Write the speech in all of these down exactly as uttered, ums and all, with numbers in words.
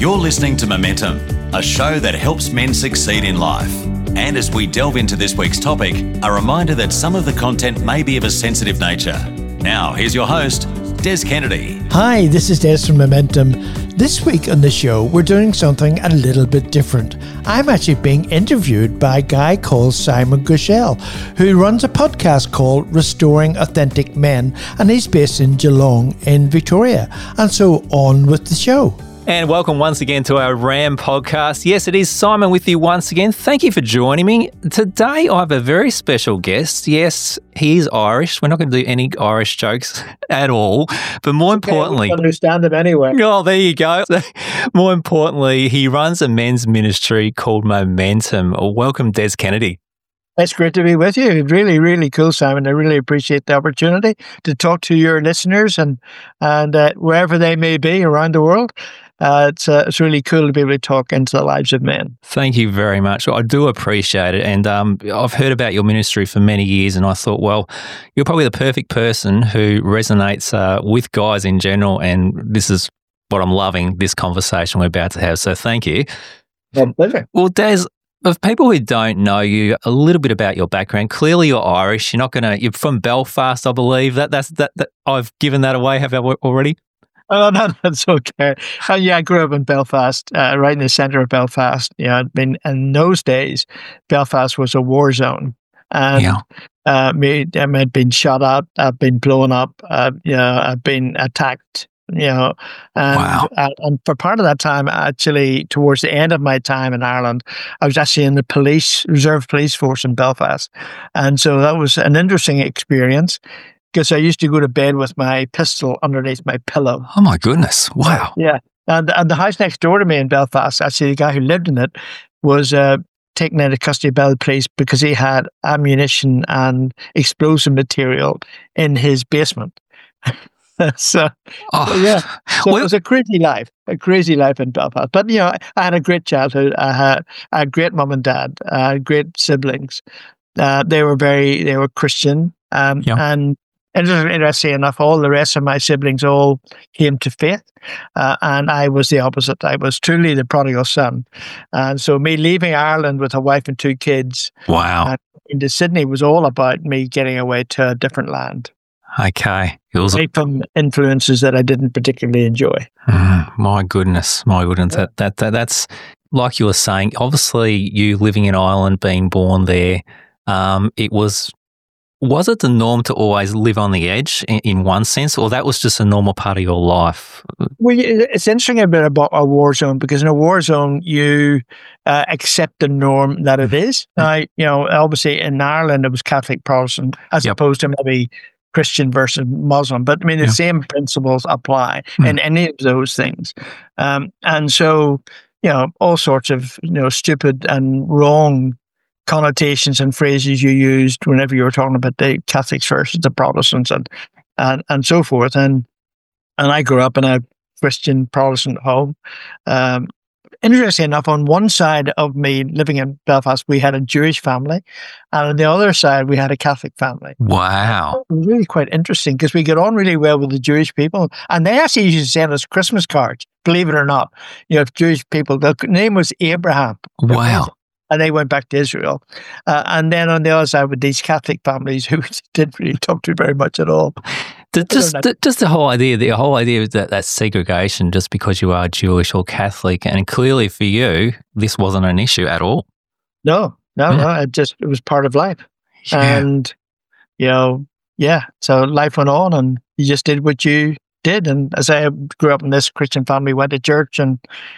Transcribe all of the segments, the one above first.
You're listening to Momentum, a show that helps men succeed in life. And as we delve into this week's topic, a reminder that some of the content may be of a sensitive nature. Now, here's your host, Des Kennedy. Hi, this is Des from Momentum. This week on the show, we're doing something a little bit different. I'm actually being interviewed by a guy called Simon Gushell, who runs a podcast called Restoring Authentic Men, and he's based in Geelong in Victoria. And so on with the show. And welcome once again to our RAM podcast. Yes, it is Simon with you once again. Thank you for joining me. Today I have a very special guest. Yes, he is Irish. We're not going to do any Irish jokes at all. But more okay, importantly... I understand them anyway. Oh, there you go. More importantly, he runs a men's ministry called Momentum. Welcome, Des Kennedy. It's great to be with you. Really, really cool, Simon. I really appreciate the opportunity to talk to your listeners and, and uh, wherever they may be around the world. Uh, it's uh, it's really cool to be able to talk into the lives of men. Thank you very much. I do appreciate it. And um, I've heard about your ministry for many years, and I thought, well, you're probably the perfect person who resonates uh, with guys in general. And this is what I'm loving, this conversation we're about to have. So thank you. My pleasure. Well, Des, of people who don't know you, a little bit about your background. Clearly, you're Irish. You're not going to. You're from Belfast, I believe. That that's that. that I've given that away. Have I already? Oh, no, that's okay. Uh, yeah, I grew up in Belfast, uh, right in the centre of Belfast. Yeah, I mean, in those days, Belfast was a war zone, and yeah. uh, me, I mean, I'd been shot at, I've been blown up, uh, you know, I've been attacked. You know, and, wow. uh, and for part of that time, actually, towards the end of my time in Ireland, I was actually in the police, reserve police force in Belfast. And so that was an interesting experience because I used to go to bed with my pistol underneath my pillow. Oh, my goodness. Wow. Yeah. And, and the house next door to me in Belfast, actually, the guy who lived in it was uh, taken into custody by the police because he had ammunition and explosive material in his basement. so, oh, so, yeah, so well, it was a crazy life, a crazy life in Belfast. But, you know, I, I had a great childhood. I had, I had great mum and dad, uh, great siblings. Uh, they were very, they were Christian. Um, yeah. And interesting enough, all the rest of my siblings all came to faith. Uh, and I was the opposite. I was truly the prodigal son. And so me leaving Ireland with a wife and two kids wow. uh, into Sydney was all about me getting away to a different land. Okay. It was away from influences that I didn't particularly enjoy. Mm, my goodness, my goodness. Yeah. That, that that that's like you were saying. Obviously, you living in Ireland, being born there, um, it was. Was it the norm to always live on the edge in, in one sense, or that was just a normal part of your life? Well, it's interesting a bit about a war zone because in a war zone, you uh, accept the norm that it is. Now, you know, obviously in Ireland, it was Catholic Protestant as yep. opposed to maybe Christian versus Muslim. But I mean, the yeah. same principles apply mm. in any of those things. Um, and so, you know, all sorts of, you know, stupid and wrong connotations and phrases you used whenever you were talking about the Catholics versus the Protestants and, and, and so forth. And, and I grew up in a Christian Protestant home. Um, interesting enough, on one side of me living in Belfast, we had a Jewish family, and on the other side, we had a Catholic family. Wow. It was really quite interesting because we got on really well with the Jewish people, and they actually used to send us Christmas cards, believe it or not. You know, Jewish people, the name was Abraham. Wow. And they went back to Israel. Uh, and then on the other side with these Catholic families who didn't really talk to very much at all. The, just, the, just the whole idea, the whole idea of that, that segregation just because you are Jewish or Catholic, and clearly for you, this wasn't an issue at all. No, no, yeah. no. It just, it was part of life. Yeah. And, you know, yeah. So life went on and you just did what you did. And as I grew up in this Christian family, went to church and,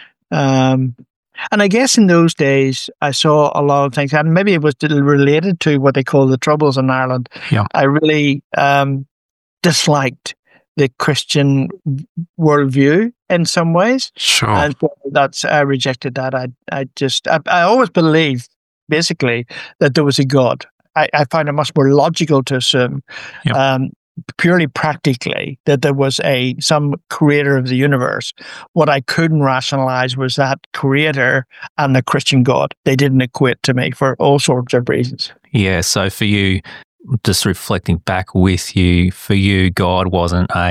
um, And I guess in those days, I saw a lot of things, and maybe it was related to what they call the Troubles in Ireland. Yeah. I really um, disliked the Christian worldview in some ways. Sure. And so that's, I rejected that. I I just, I, I always believed, basically, that there was a God. I, I find it much more logical to assume, yeah. um, purely practically, that there was a some creator of the universe. What I couldn't rationalize was that creator and the Christian God. They didn't equate to me for all sorts of reasons. Yeah, so for you, just reflecting back with you, for you, God wasn't a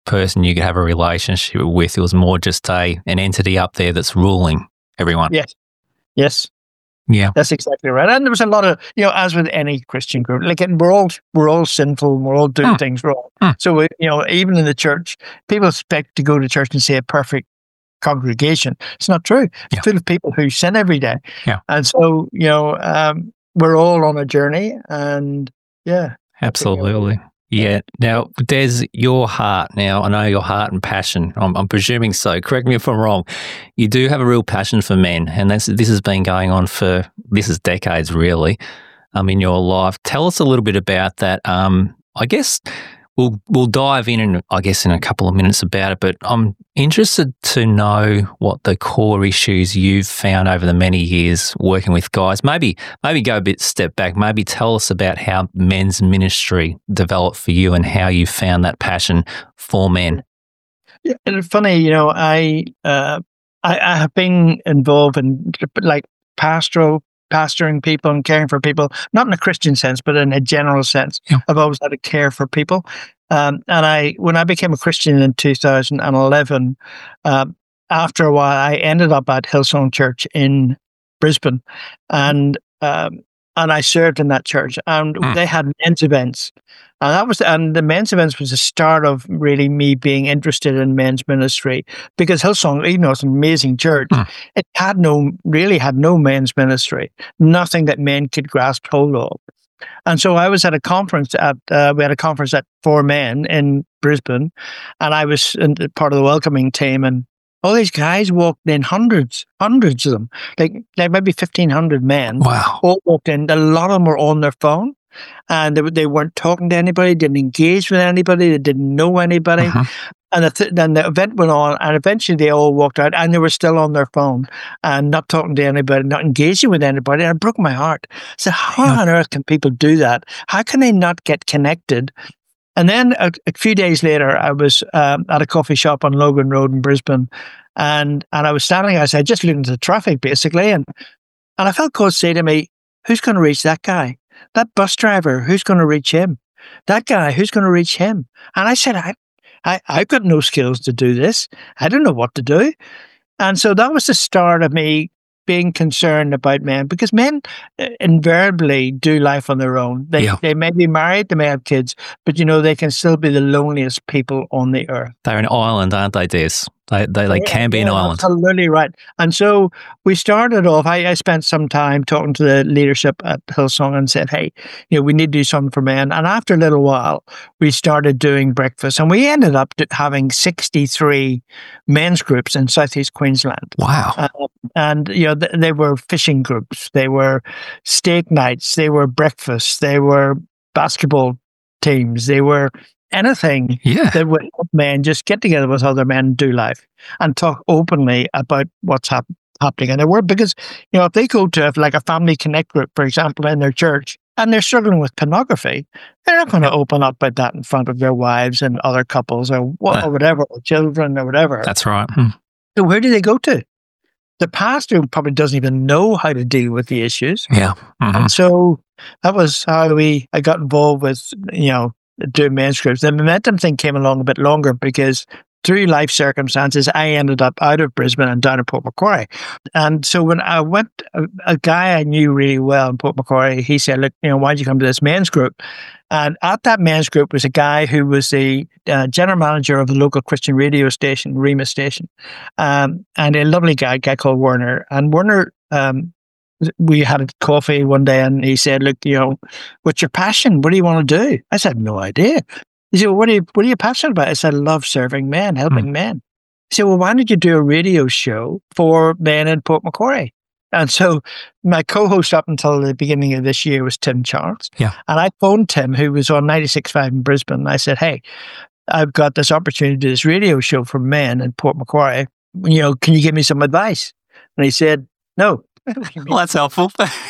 person you could have a relationship with. It was more just a an entity up there that's ruling everyone. Yes. Yes. Yeah. That's exactly right. And there was a lot of, you know, as with any Christian group, like, and we're all we're all sinful, and we're all doing mm. things wrong. Mm. So, we, you know, even in the church, people expect to go to church and see a perfect congregation. It's not true. It's yeah. full of people who sin every day. Yeah. And so, you know, um, we're all on a journey, and yeah. Absolutely. Yeah. Now, Des, your heart, now, I know your heart and passion, I'm, I'm presuming so, correct me if I'm wrong, you do have a real passion for men, and that's, this has been going on for, this is decades really, um, in your life. Tell us a little bit about that. Um, I guess we'll we'll dive in, in, I guess, in a couple of minutes about it, but I'm interested to know what the core issues you've found over the many years working with guys. Maybe maybe go a bit step back. Maybe tell us about how men's ministry developed for you and how you found that passion for men. Yeah, and it's funny, you know, I, uh, I I have been involved in like pastoral pastoring people and caring for people, not in a Christian sense, but in a general sense. Yeah. I've always had a care for people. Um, and I, when I became a Christian in two thousand eleven, um, after a while, I ended up at Hillsong Church in Brisbane, and um, and I served in that church. And mm. they had men's events, and that was, and the men's events was the start of really me being interested in men's ministry, because Hillsong, even though it's an amazing church, mm. it had no, really had no men's ministry, nothing that men could grasp hold of. And so I was at a conference at, uh, we had a conference at For Men in Brisbane, and I was in, part of the welcoming team, and all these guys walked in, hundreds, hundreds of them, like, like maybe fifteen hundred men. Wow. All walked in. A lot of them were on their phone, and they, they weren't talking to anybody, didn't engage with anybody, they didn't know anybody. Uh-huh. And the th- then the event went on, and eventually they all walked out, and they were still on their phone and not talking to anybody, not engaging with anybody. And it broke my heart. So how yeah. on earth can people do that? How can they not get connected? And then a, a few days later, I was um, at a coffee shop on Logan Road in Brisbane, and and I was standing outside just looking at the traffic, basically, and and I felt God say to me, "Who's going to reach that guy? That bus driver, who's going to reach him? That guy, who's going to reach him?" And I said, I, I, I've got no skills to do this. I don't know what to do. And so that was the start of me being concerned about men, because men uh, invariably do life on their own. They yeah. they may be married, they may have kids, but, you know, they can still be the loneliest people on the earth. They're an island, aren't they, Des? They, they, they yeah, can be yeah, an island. Absolutely right. And so we started off, I, I spent some time talking to the leadership at Hillsong and said, hey, you know, we need to do something for men. And after a little while, we started doing breakfast, and we ended up having sixty-three men's groups in Southeast Queensland. Wow. Uh, and, you know, th- they were fishing groups, they were steak nights, they were breakfasts, they were basketball teams, they were anything yeah. that would help men just get together with other men and do life and talk openly about what's hap- happening in their world. Because, you know, if they go to like a family connect group, for example, in their church, and they're struggling with pornography, they're not going to open up about that in front of their wives and other couples or, what, or whatever, or children or whatever. That's right. Hmm. So where do they go to? The pastor probably doesn't even know how to deal with the issues. Yeah. Mm-hmm. And so that was how we, I got involved with, you know, doing men's groups. The Momentum thing came along a bit longer because through life circumstances, I ended up out of Brisbane and down in Port Macquarie. And so when I went, a, a guy I knew really well in Port Macquarie, he said, look, you know, why don't you come to this men's group? And at that men's group was a guy who was the uh, general manager of the local Christian radio station, Rema station, um, and a lovely guy, a guy called Werner. And Werner, um, we had a coffee one day, and he said, look, you know, what's your passion? What do you want to do? I said, no idea. He said, well, what are you, what are you passionate about? I said, I love serving men, helping mm. men. He said, well, why don't you do a radio show for men in Port Macquarie? And so my co-host up until the beginning of this year was Tim Charles. Yeah. And I phoned Tim, who was on ninety-six point five in Brisbane. And I said, hey, I've got this opportunity to do this radio show for men in Port Macquarie. You know, can you give me some advice? And he said, no. Well, that's helpful.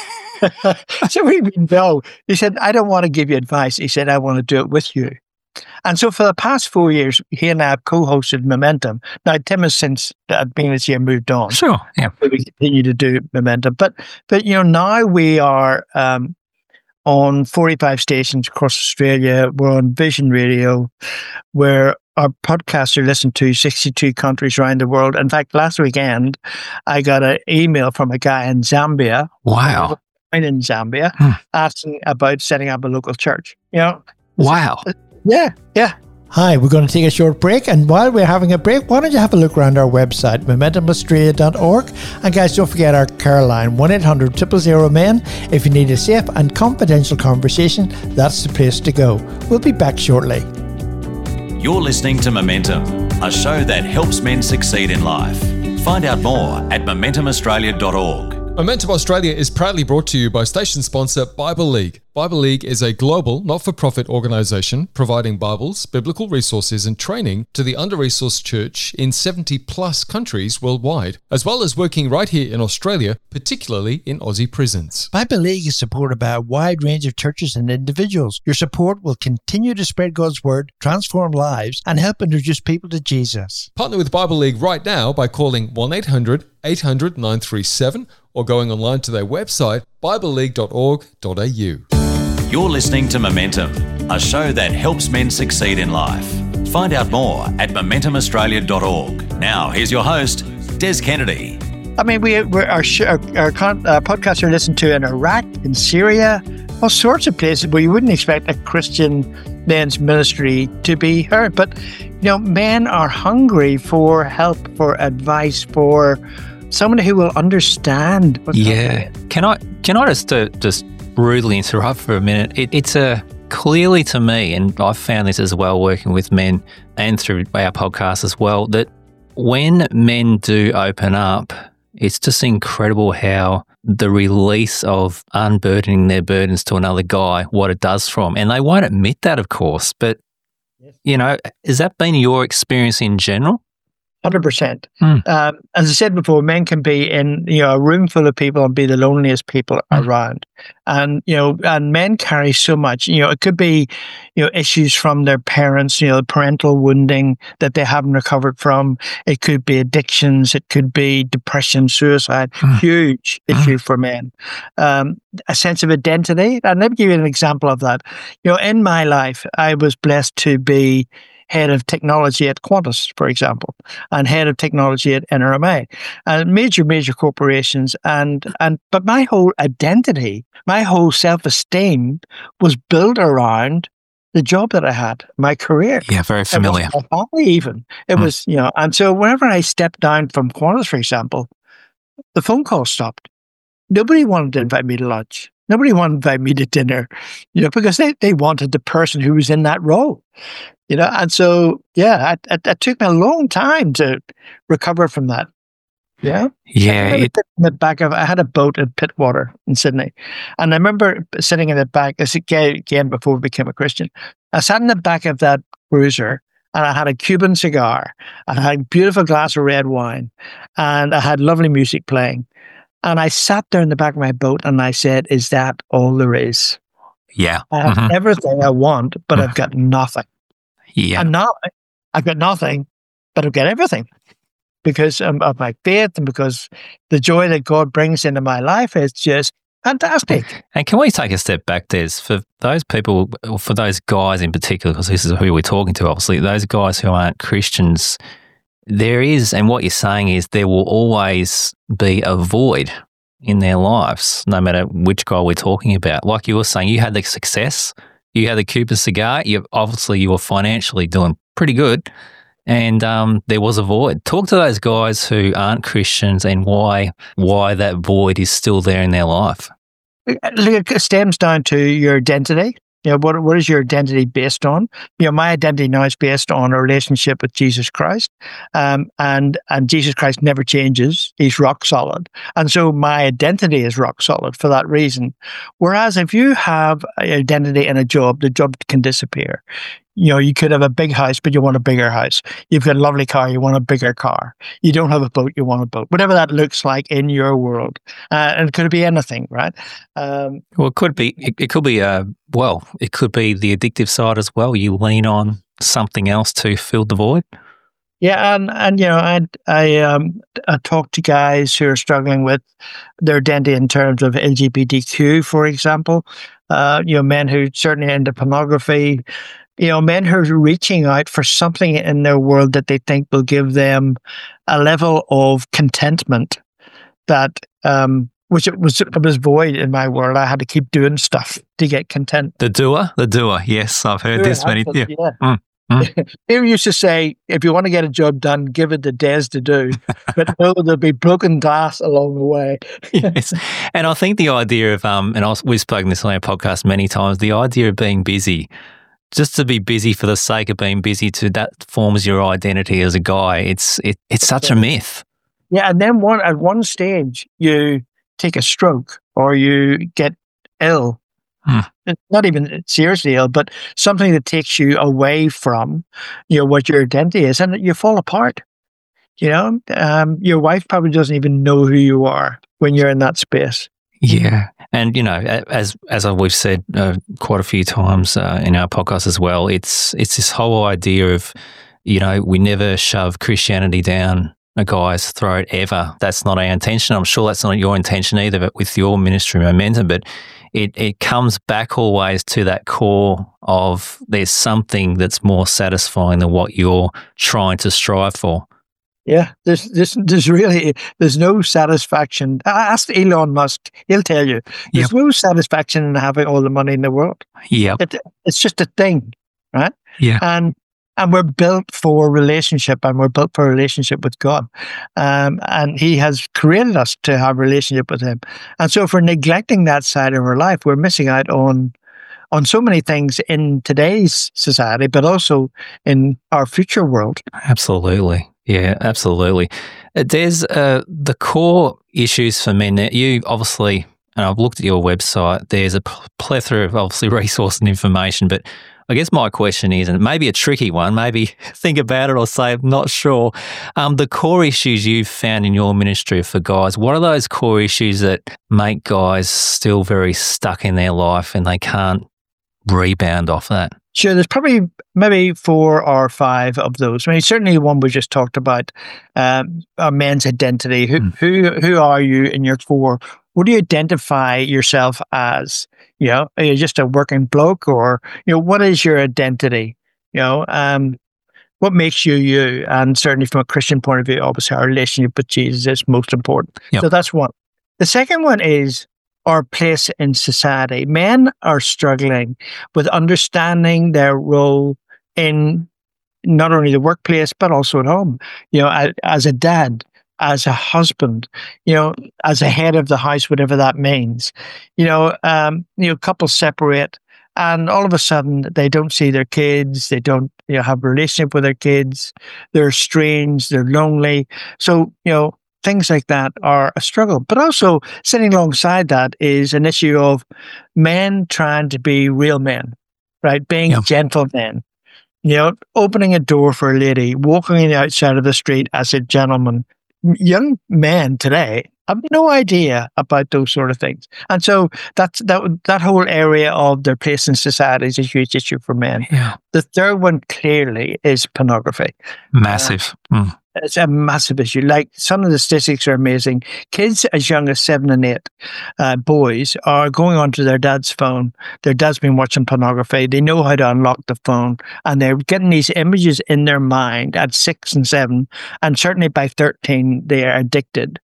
So we no. He said, I don't want to give you advice. He said, I want to do it with you. And so for the past four years, he and I have co-hosted Momentum. Now, Tim has since uh, been this year moved on. Sure, yeah. So we continue to do Momentum. But, but you know, now we are um, on forty-five stations across Australia. We're on Vision Radio. We're our podcasts are listened to sixty-two countries around the world. In fact, last weekend, I got an email from a guy in Zambia. Wow. In Zambia, hmm. asking about setting up a local church. You know? Wow. Yeah, yeah. Hi, we're going to take a short break, and while we're having a break, why don't you have a look around our website, momentum australia dot org, and guys, don't forget our care line, one eight hundred zero zero zero men. If you need a safe and confidential conversation, that's the place to go. We'll be back shortly. You're listening to Momentum, a show that helps men succeed in life. Find out more at momentum australia dot org. Momentum Australia is proudly brought to you by station sponsor Bible League. Bible League is a global, not-for-profit organisation providing Bibles, biblical resources and training to the under-resourced church in seventy plus countries worldwide, as well as working right here in Australia, particularly in Aussie prisons. Bible League is supported by a wide range of churches and individuals. Your support will continue to spread God's word, transform lives, and help introduce people to Jesus. Partner with Bible League right now by calling one eight hundred eight hundred nine three seven or going online to their website, bible league dot org dot a u. You're listening to Momentum, a show that helps men succeed in life. Find out more at momentum australia dot org. Now, here's your host, Des Kennedy. I mean, we we're, our our, our con, uh, podcasts are listened to in Iraq, in Syria, all sorts of places where you wouldn't expect a Christian men's ministry to be heard. But, you know, men are hungry for help, for advice, for somebody who will understand what's yeah. happening. Can I can I just uh, just rudely interrupt for a minute? It, it's a clearly to me, and I've found this as well working with men and through our podcast as well, that when men do open up, it's just incredible how the release of unburdening their burdens to another guy, what it does for them. And they won't admit that, of course, but, you know, has that been your experience in general? one hundred percent. Mm. Um, as I said before, men can be in, you know, a room full of people and be the loneliest people mm. around. And, you know, and men carry so much, you know, it could be, you know, issues from their parents, you know, parental wounding that they haven't recovered from. It could be addictions. It could be depression, suicide, mm. huge mm. issue for men. Um, a sense of identity. And let me give you an example of that. You know, in my life, I was blessed to be head of technology at Qantas, for example, and head of technology at N R M A, and major, major corporations. And, and but my whole identity, my whole self-esteem was built around the job that I had, my career. Yeah, very familiar. It was my family even. It mm. was, you know, and so whenever I stepped down from Qantas, for example, the phone call stopped. Nobody wanted to invite me to lunch. Nobody wanted to invite me to dinner, you know, because they, they wanted the person who was in that role, you know. And so, yeah, it, it, it took me a long time to recover from that. Yeah. Yeah. It, in the back of, I had a boat at Pittwater in Sydney. And I remember sitting in the back, this again before we became a Christian, I sat in the back of that cruiser and I had a Cuban cigar. I had a beautiful glass of red wine and I had lovely music playing. And I sat there in the back of my boat and I said, is that all there is? Yeah. I have mm-hmm. everything I want, but I've got nothing. Yeah. And now I've got nothing, but I've got everything because um, of my faith and because the joy that God brings into my life is just fantastic. And can we take a step back, Des, for those people, for those guys in particular, because this is who we're talking to, obviously, those guys who aren't Christians, there is, and what you're saying is there will always be a void in their lives, no matter which guy we're talking about. Like you were saying, you had the success, you had the Cuban cigar, you obviously you were financially doing pretty good, and um, there was a void. Talk to those guys who aren't Christians and why why that void is still there in their life. It stems down to your identity. You know, what what is your identity based on? You know, my identity now is based on a relationship with Jesus Christ, um, and and Jesus Christ never changes. He's rock solid, and so my identity is rock solid for that reason. Whereas if you have an identity in a job, the job can disappear. You know, you could have a big house, but you want a bigger house. You've got a lovely car, you want a bigger car. You don't have a boat, you want a boat. Whatever that looks like in your world. Uh, and it could be anything, right? Um, well, it could be, it, it could be, uh, well, it could be the addictive side as well. You lean on something else to fill the void. Yeah, and, and you know, I I um I talk to guys who are struggling with their identity in terms of L G B T Q, for example. Uh, you know, men who certainly into pornography, you know, men who are reaching out for something in their world that they think will give them a level of contentment that, um, which it was, it was void in my world. I had to keep doing stuff to get content. The doer, the doer. Yes, I've heard Doer, this many. Yeah. yeah. Mm, mm. They used to say, if you want to get a job done, give it the days to do. But no, there'll be broken glass along the way. Yes. And I think the idea of, um, and I've, we've spoken this on our podcast many times, the idea of being busy, just to be busy for the sake of being busy, to that forms your identity as a guy. It's it, it's such a myth. Yeah, and then one at one stage you take a stroke or you get ill. Hmm. Not even seriously ill, but something that takes you away from, you know, what your identity is, and you fall apart. You know, um, your wife probably doesn't even know who you are when you're in that space. Yeah, and you know, as as we've said uh, quite a few times uh, in our podcast as well, it's it's this whole idea of, you know, we never shove Christianity down a guy's throat ever. That's not our intention. I'm sure that's not your intention either, but with your ministry momentum, but it, it comes back always to that core of there's something that's more satisfying than what you're trying to strive for. Yeah, there's, there's, there's really, there's no satisfaction. Ask Elon Musk, he'll tell you. There's yep. no satisfaction in having all the money in the world. Yeah, it, It's just a thing, right? Yeah. And and we're built for relationship, and we're built for a relationship with God. Um, and he has created us to have a relationship with him. And so if we're neglecting that side of our life, we're missing out on on so many things in today's society, but also in our future world. Absolutely. Yeah, absolutely. There's uh, the core issues for men. You obviously, and I've looked at your website, there's a plethora of obviously resource and information, but I guess my question is, and maybe a tricky one, maybe think about it or say, I'm not sure, um, the core issues you've found in your ministry for guys, what are those core issues that make guys still very stuck in their life and they can't rebound off that? Sure, there's probably maybe four or five of those. I mean, certainly the one we just talked about, um, our men's identity. Who, mm. who, who are you in your core? What do you identify yourself as? You know, are you just a working bloke, or, you know, what is your identity? You know, um, what makes you you? And certainly from a Christian point of view, obviously our relationship with Jesus is most important. Yep. So that's one. The second one is our place in society. Men are struggling with understanding their role in not only the workplace, but also at home. You know, as a dad, as a husband, you know, as a head of the house, whatever that means. You know, um, you know, couples separate, and all of a sudden they don't see their kids. They don't, you know, have a relationship with their kids. They're estranged. They're lonely. So, you know, things like that are a struggle. But also sitting alongside that is an issue of men trying to be real men, right? Being yep. gentlemen. You know, opening a door for a lady, walking on the outside of the street as a gentleman. Young men today have no idea about those sort of things, and so that's that that whole area of their place in society is a huge issue for men. Yeah. The third one clearly is pornography. Massive. Uh, mm. It's a massive issue. Like, some of the statistics are amazing. Kids as young as seven and eight, uh, boys, are going onto their dad's phone. Their dad's been watching pornography. They know how to unlock the phone, and they're getting these images in their mind at six and seven, and certainly by thirteen, they are addicted.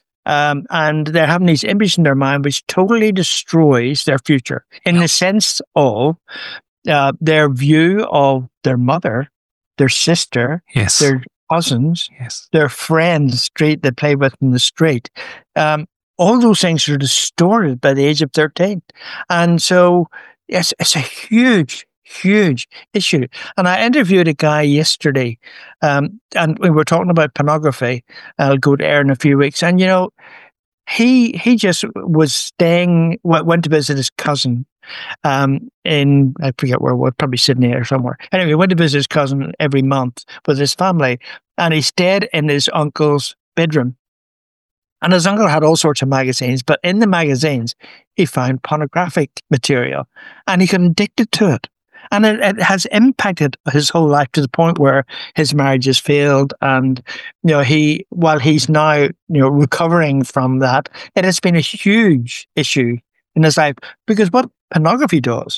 Um, and they're having these images in their mind, which totally destroys their future in the sense of uh, their view of their mother, their sister, yes. their cousins, yes. their friends, street they play with in the street. Um, all those things are distorted by the age of thirteen. And so yes, it's a huge, huge issue. And I interviewed a guy yesterday, um, and we were talking about pornography. I'll go to air in a few weeks. And, you know, he he just was staying, went to visit his cousin um, in, I forget where it was, probably Sydney or somewhere. Anyway, he went to visit his cousin every month with his family, and he stayed in his uncle's bedroom. And his uncle had all sorts of magazines, but in the magazines, he found pornographic material, and he got addicted to it. And it, it has impacted his whole life to the point where his marriage has failed. And, you know, he, while he's now, you know, recovering from that, it has been a huge issue in his life, because what pornography does,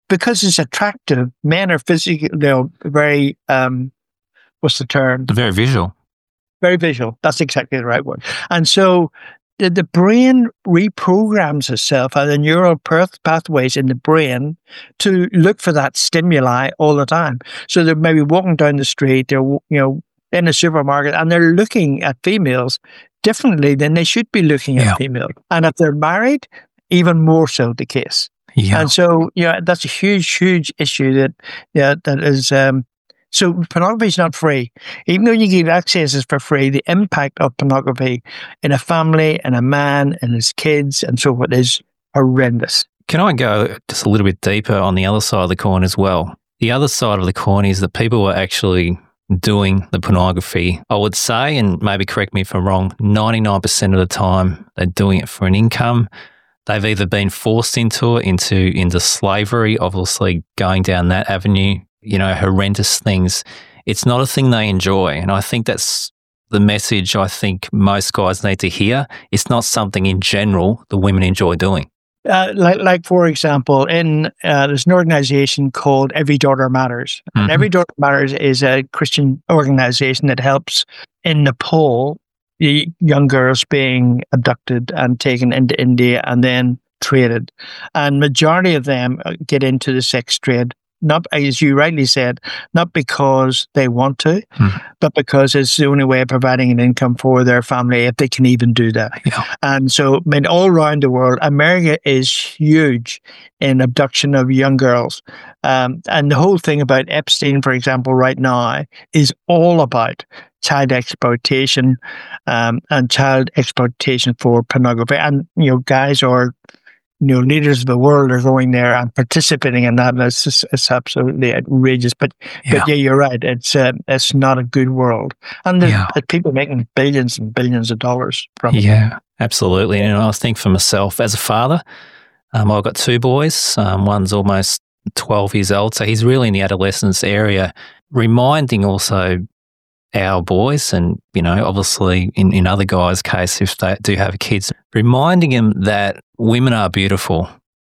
because it's attractive, men are physically, you know, very, um, what's the term? Very visual. Very visual. That's exactly the right word. And so the, the brain reprograms itself and the neural path- pathways in the brain to look for that stimuli all the time. So they're maybe walking down the street, they're, you know, in a supermarket, and they're looking at females differently than they should be looking at yeah. females. And if they're married, even more so the case. Yeah. And so, yeah, that's a huge, huge issue that, yeah, that is, um, so pornography is not free. Even though you give access for free, the impact of pornography in a family and a man and his kids and so forth is horrendous. Can I go just a little bit deeper on the other side of the coin as well? The other side of the coin is that people are actually doing the pornography. I would say, and maybe correct me if I'm wrong, ninety-nine percent of the time they're doing it for an income. They've either been forced into it, into, into slavery, obviously going down that avenue, you know, horrendous things. It's not a thing they enjoy. And I think that's the message I think most guys need to hear. It's not something in general the women enjoy doing. Uh, like, like for example, in uh, there's an organization called Every Daughter Matters. Mm-hmm. And Every Daughter Matters is a Christian organization that helps in Nepal the young girls being abducted and taken into India and then traded. And majority of them get into the sex trade, not, as you rightly said, not because they want to, hmm. but because it's the only way of providing an income for their family, if they can even do that. Yeah. And so, I mean, all around the world, America is huge in abduction of young girls. Um, and the whole thing about Epstein, for example, right now, is all about child exploitation um, and child exploitation for pornography. And, you know, guys are, you know, leaders of the world are going there and participating in that. And it's just, it's absolutely outrageous. But yeah, but yeah you're right. It's uh, it's not a good world. And there's yeah. people making billions and billions of dollars from it. Yeah, absolutely. And I think for myself as a father, um, I've got two boys. Um, one's almost twelve years old. So he's really in the adolescence area, reminding also our boys and, you know, obviously in, in other guys' case, if they do have kids, reminding them that women are beautiful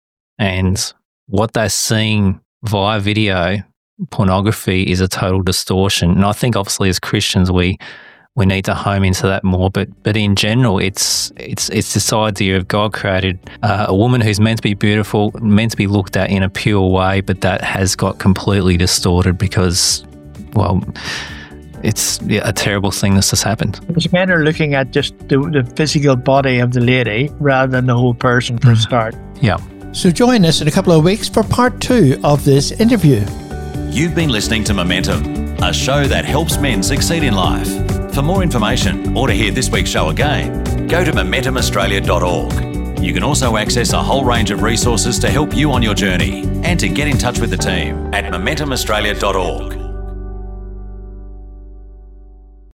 and what they're seeing via video, pornography, is a total distortion. And I think obviously as Christians, we we need to home into that more. But but in general, it's it's it's this idea of God created uh, a woman who's meant to be beautiful, meant to be looked at in a pure way, but that has got completely distorted because, well, it's yeah, a terrible thing that's just happened. Because men are looking at just the, the physical body of the lady rather than the whole person for a start. Yeah. So join us in a couple of weeks for part two of this interview. You've been listening to Momentum, a show that helps men succeed in life. For more information or to hear this week's show again, go to momentum australia dot org. You can also access a whole range of resources to help you on your journey and to get in touch with the team at momentum australia dot org.